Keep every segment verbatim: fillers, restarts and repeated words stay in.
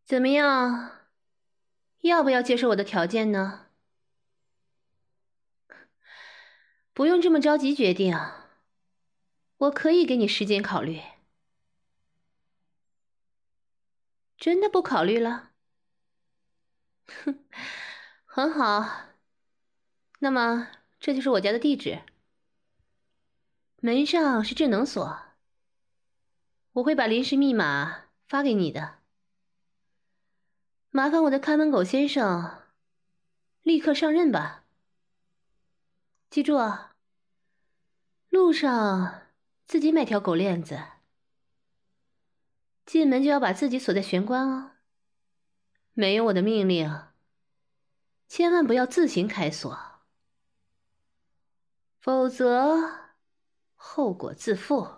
怎么样？要不要接受我的条件呢？不用这么着急决定，我可以给你时间考虑。真的不考虑了？哼，很好。那么这就是我家的地址，门上是智能锁，我会把临时密码发给你的。麻烦我的看门狗先生立刻上任吧。记住啊，路上自己买条狗链子，进门就要把自己锁在玄关哦。没有我的命令，千万不要自行开锁，否则后果自负。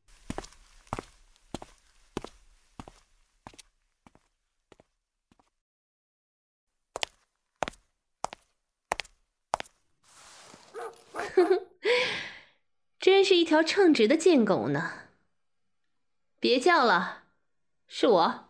真是一条称职的贱狗呢。别叫了，是我。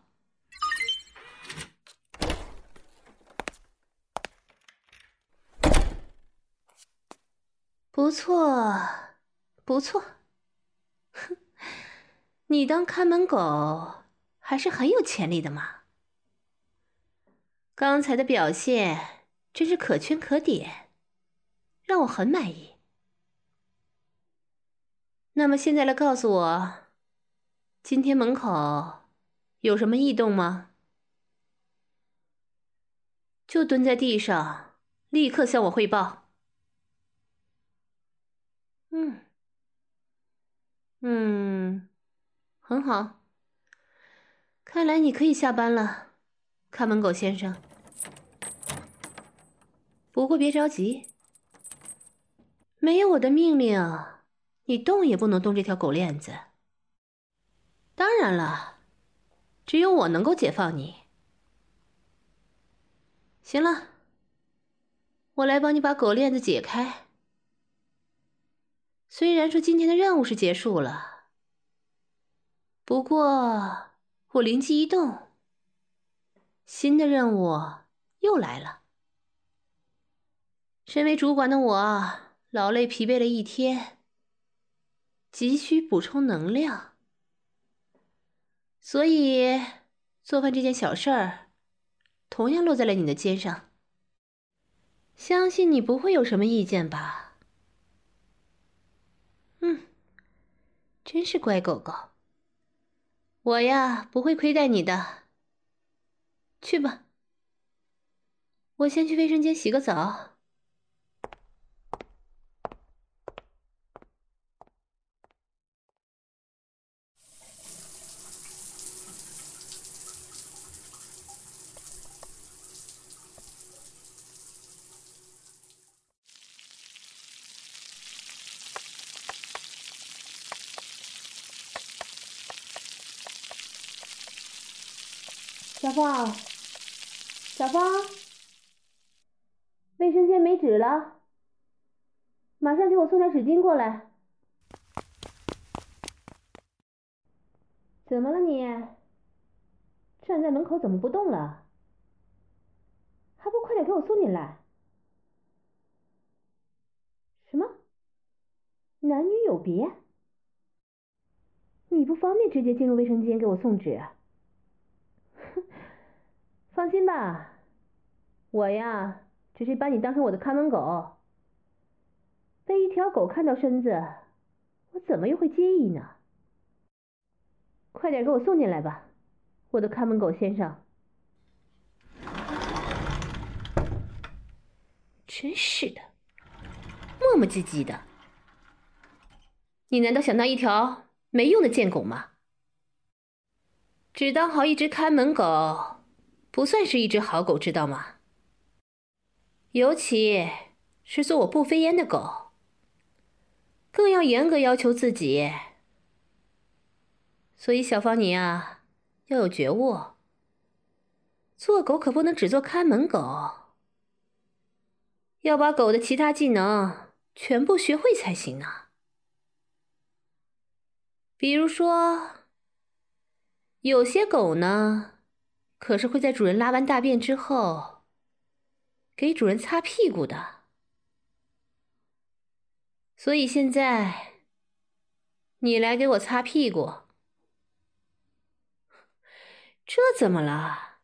不错，不错。哼，你当看门狗还是很有潜力的嘛。刚才的表现真是可圈可点，让我很满意。那么现在来告诉我，今天门口有什么异动吗？就蹲在地上，立刻向我汇报。嗯，嗯，很好。看来你可以下班了，看门狗先生。不过别着急，没有我的命令，你动也不能动这条狗链子。当然了，只有我能够解放你。行了，我来帮你把狗链子解开。虽然说今天的任务是结束了，不过我灵机一动，新的任务又来了。身为主管的我，劳累疲惫了一天，急需补充能量，所以做饭这件小事儿，同样落在了你的肩上。相信你不会有什么意见吧？嗯，真是乖狗狗。我呀，不会亏待你的。去吧，我先去卫生间洗个澡。小芳，小芳，卫生间没纸了，马上给我送点纸巾过来。怎么了你？站在门口怎么不动了？还不快点给我送进来！什么？男女有别？你不方便直接进入卫生间给我送纸？哼，放心吧，我呀，只是把你当成我的看门狗。被一条狗看到身子，我怎么又会介意呢？快点给我送进来吧，我的看门狗先生。真是的，磨磨唧唧的。你难道想当一条没用的贱狗吗？只当好一只看门狗，不算是一只好狗，知道吗？尤其是做我不飞烟的狗，更要严格要求自己。所以小芳你啊，要有觉悟，做狗可不能只做看门狗，要把狗的其他技能全部学会才行呢。比如说，有些狗呢， 可是会在主人拉完大便之后给主人擦屁股的。所以现在你来给我擦屁股。这怎么了？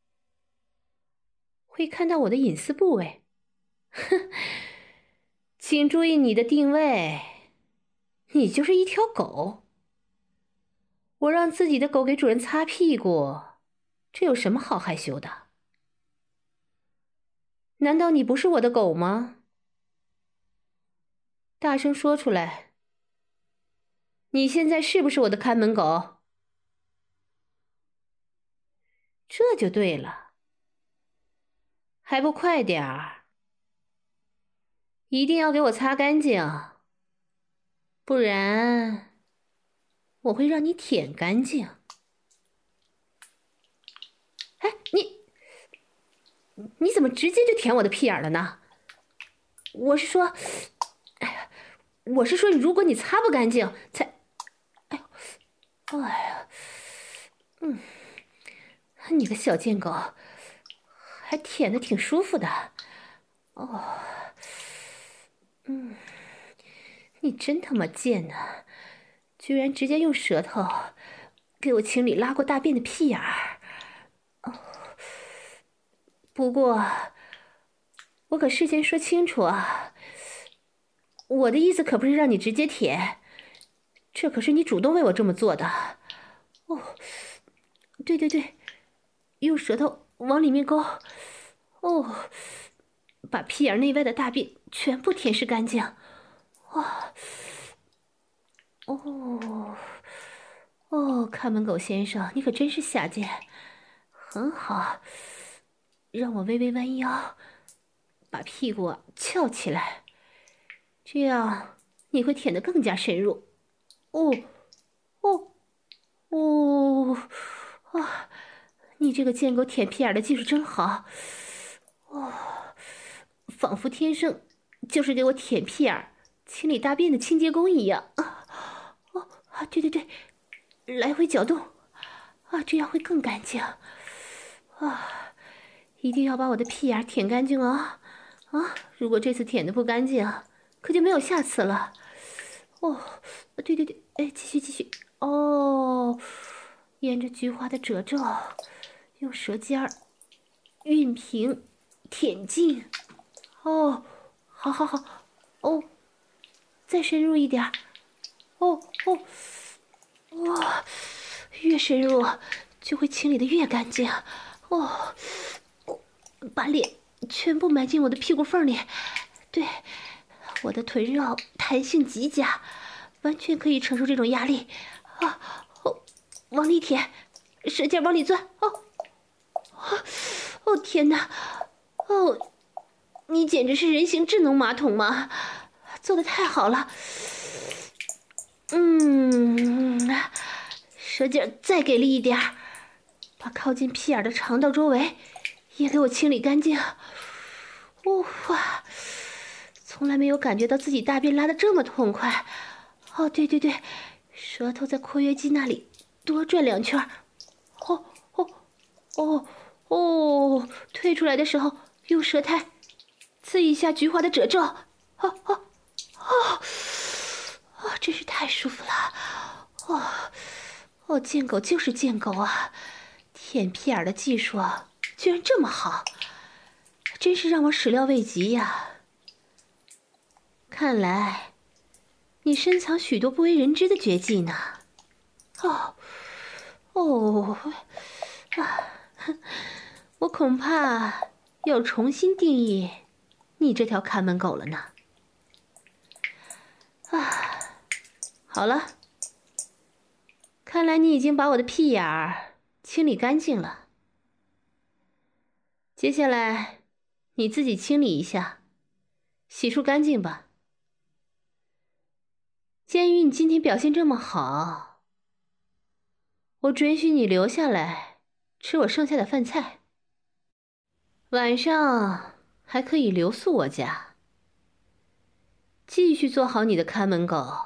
会看到我的隐私部位？哼，请注意你的定位，你就是一条狗。我让自己的狗给主人擦屁股，这有什么好害羞的？难道你不是我的狗吗？大声说出来，你现在是不是我的看门狗？这就对了，还不快点儿！一定要给我擦干净，不然我会让你舔干净。哎，你你怎么直接就舔我的屁眼了呢？我是说，哎呀，我是说，如果你擦不干净，才，哎呦，哎呀，嗯，你个小贱狗，还舔得挺舒服的，哦，嗯，你真他妈贱呐！居然直接用舌头给我清理拉过大便的屁眼儿。哦，不过我可事先说清楚啊，我的意思可不是让你直接舔，这可是你主动为我这么做的。哦，对对对，用舌头往里面勾，哦，把屁眼内外的大便全部舔舐干净。哇，哦，哦，看门狗先生，你可真是下贱，很好，让我微微弯腰，把屁股翘起来，这样你会舔得更加深入。哦，哦，哦，啊，你这个贱狗舔屁眼的技术真好，哦，仿佛天生就是给我舔屁眼、清理大便的清洁工一样。啊，哦，啊，对对对，来回搅动，啊，这样会更干净。啊，一定要把我的屁眼舔干净哦！啊，如果这次舔的不干净，可就没有下次了。哦，对对对，哎，继续继续。哦，沿着菊花的褶皱，用舌尖儿熨平、舔净。哦，好好好。哦，再深入一点。哦哦，哇，越深入就会清理的越干净。哦，把脸全部埋进我的屁股缝里。对，我的臀肉弹性极佳，完全可以承受这种压力。啊，哦，往里舔，使劲往里钻。哦，哦，哦天哪！哦，你简直是人形智能马桶吗？做的太好了。嗯，舌尖再给力一点，把靠近屁眼的肠道周围也给我清理干净。哇，从来没有感觉到自己大便拉得这么痛快。哦，对对对，舌头在括约肌那里多转两圈。哦哦哦哦，退出来的时候用舌苔刺一下菊花的褶皱。哦哦哦，哦，真是太舒服了。哦哦，贱狗就是贱狗啊，舔屁眼的技术居然这么好，真是让我始料未及呀。看来你深藏许多不为人知的绝技呢。哦哦啊，我恐怕要重新定义你这条看门狗了呢。啊，好了，看来你已经把我的屁眼儿清理干净了。接下来你自己清理一下，洗漱干净吧。鉴于你今天表现这么好，我准许你留下来吃我剩下的饭菜，晚上还可以留宿我家，继续做好你的看门狗。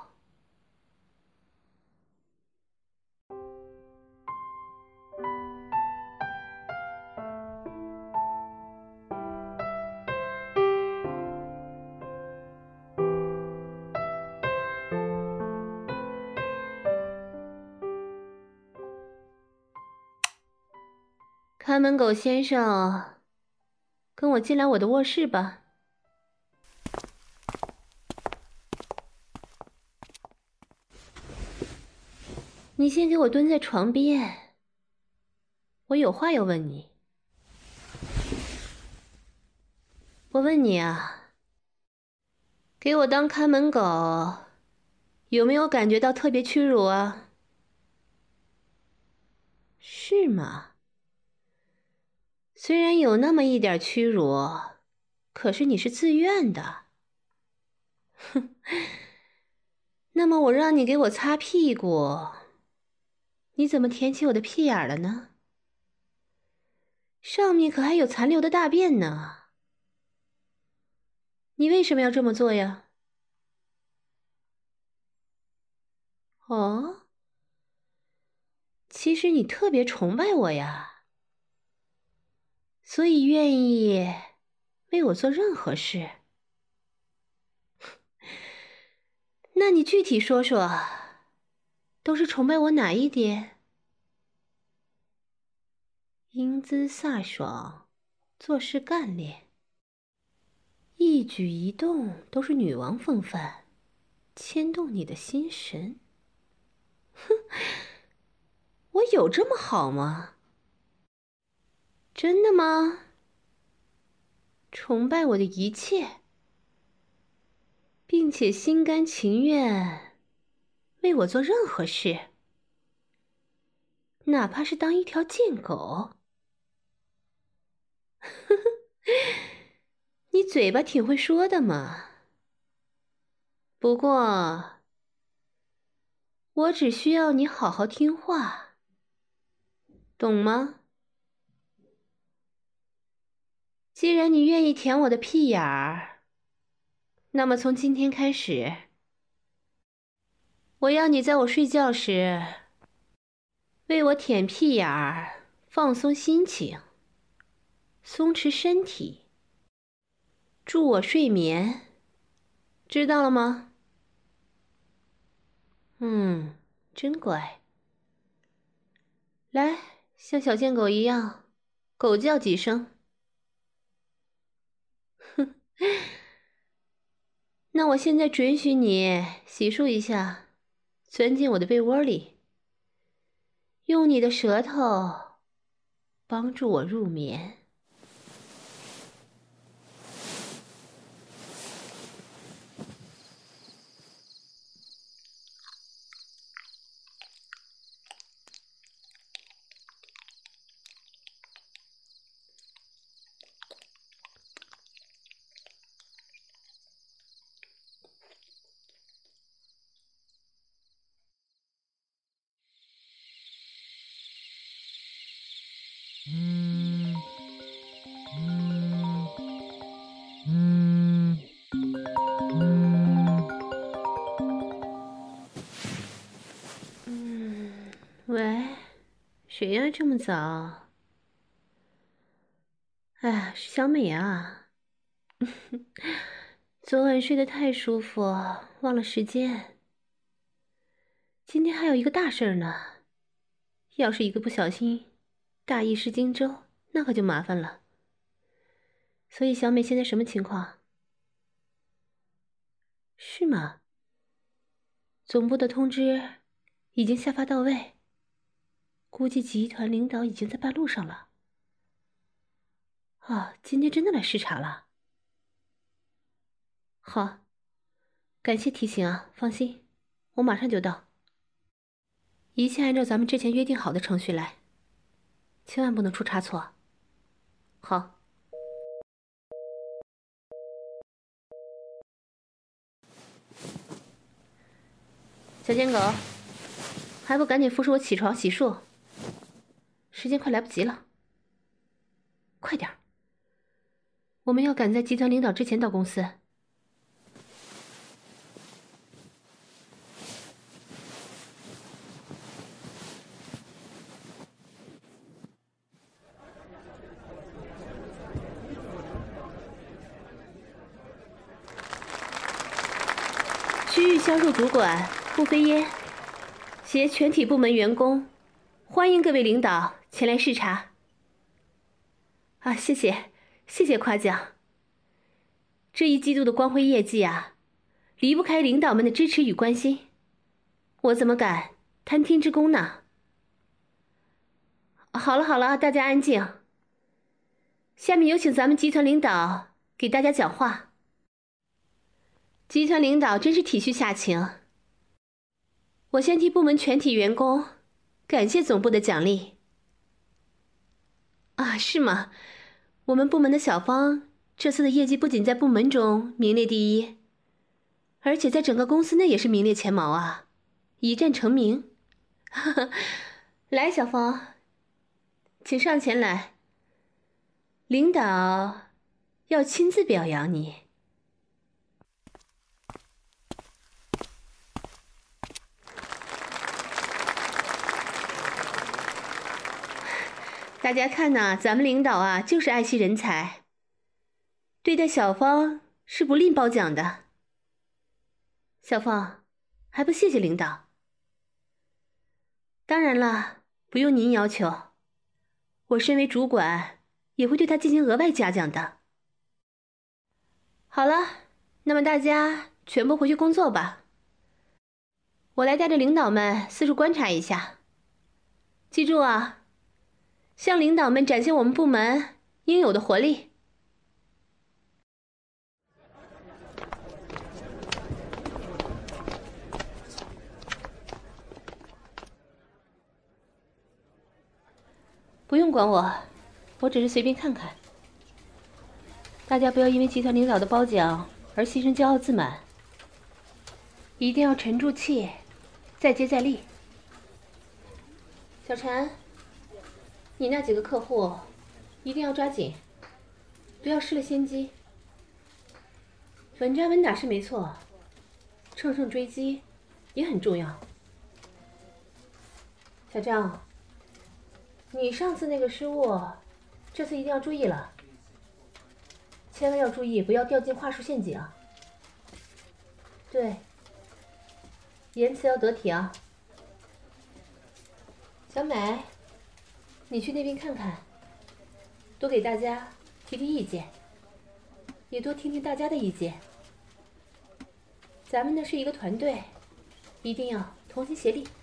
看门狗先生，跟我进来我的卧室吧。你先给我蹲在床边，我有话要问你。我问你啊，给我当看门狗，有没有感觉到特别屈辱啊？是吗？虽然有那么一点屈辱，可是你是自愿的。哼，那么我让你给我擦屁股，你怎么舔起我的屁眼了呢？上面可还有残留的大便呢。你为什么要这么做呀？哦，其实你特别崇拜我呀，所以愿意为我做任何事。那你具体说说，都是崇拜我哪一点？英姿飒爽，做事干练，一举一动都是女王风范，牵动你的心神。哼，我有这么好吗？真的吗？崇拜我的一切，并且心甘情愿为我做任何事，哪怕是当一条贱狗。呵呵，你嘴巴挺会说的嘛。不过，我只需要你好好听话，懂吗？既然你愿意舔我的屁眼儿，那么从今天开始，我要你在我睡觉时为我舔屁眼儿，放松心情，松弛身体，助我睡眠，知道了吗？嗯，真乖。来，像小贱狗一样，狗叫几声。哼，那我现在准许你洗漱一下，钻进我的被窝里，用你的舌头帮助我入眠。嗯嗯嗯嗯嗯，喂，谁呀？这么早？哎，是小美啊。昨晚睡得太舒服，忘了时间。今天还有一个大事儿呢，要是一个不小心，大意失荆州，那可就麻烦了。所以小美现在什么情况？是吗？总部的通知已经下发到位，估计集团领导已经在半路上了。啊，今天真的来视察了。好，感谢提醒啊，放心，我马上就到。一切按照咱们之前约定好的程序来，千万不能出差错。好。小贱狗，还不赶紧扶着我起床洗漱？时间快来不及了，快点儿！我们要赶在集团领导之前到公司。区域销售主管顾飞烟携全体部门员工，欢迎各位领导前来视察。 啊，谢谢，谢谢夸奖。这一季度的光辉业绩啊，离不开领导们的支持与关心，我怎么敢贪天之功呢？好了好了，大家安静。下面有请咱们集团领导给大家讲话。集团领导真是体恤下情，我先替部门全体员工感谢总部的奖励。啊，是吗？我们部门的小芳这次的业绩不仅在部门中名列第一，而且在整个公司内也是名列前茅啊，一战成名。来，小芳，请上前来，领导要亲自表扬你。大家看呐，咱们领导啊就是爱惜人才，对待小芳是不吝褒奖的。小芳，还不谢谢领导？当然了，不用您要求，我身为主管也会对他进行额外嘉奖的。好了，那么大家全部回去工作吧。我来带着领导们四处观察一下，记住啊，向领导们展现我们部门应有的活力。不用管我，我只是随便看看。大家不要因为集团领导的褒奖而牺牲骄傲自满，一定要沉住气，再接再厉。小陈，你那几个客户一定要抓紧，不要失了先机。稳扎稳打是没错，乘胜追击也很重要。小张，你上次那个失误，这次一定要注意了，千万要注意，不要掉进话术陷阱。对，言辞要得体啊。小美，你去那边看看，多给大家提提意见，也多听听大家的意见。咱们呢是一个团队，一定要同心协力。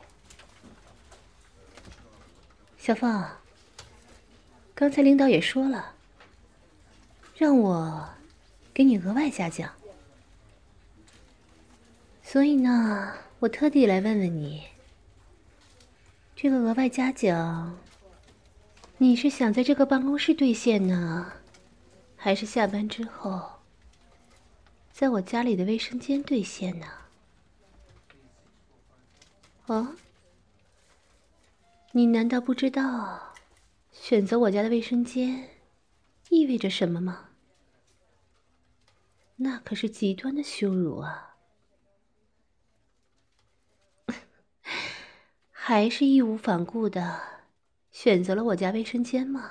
小凤，刚才领导也说了，让我给你额外嘉奖，所以呢，我特地来问问你，这个额外嘉奖，你是想在这个办公室兑现呢，还是下班之后，在我家里的卫生间兑现呢？哦？你难道不知道选择我家的卫生间意味着什么吗？那可是极端的羞辱啊！还是义无反顾的选择了我家卫生间吗？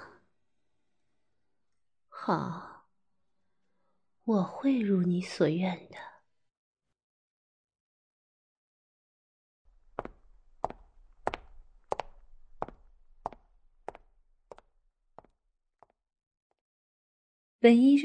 好，我会如你所愿的。本医生。